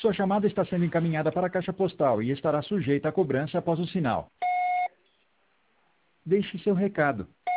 Sua chamada está sendo encaminhada para a caixa postal e estará sujeita à cobrança após o sinal. Deixe seu recado.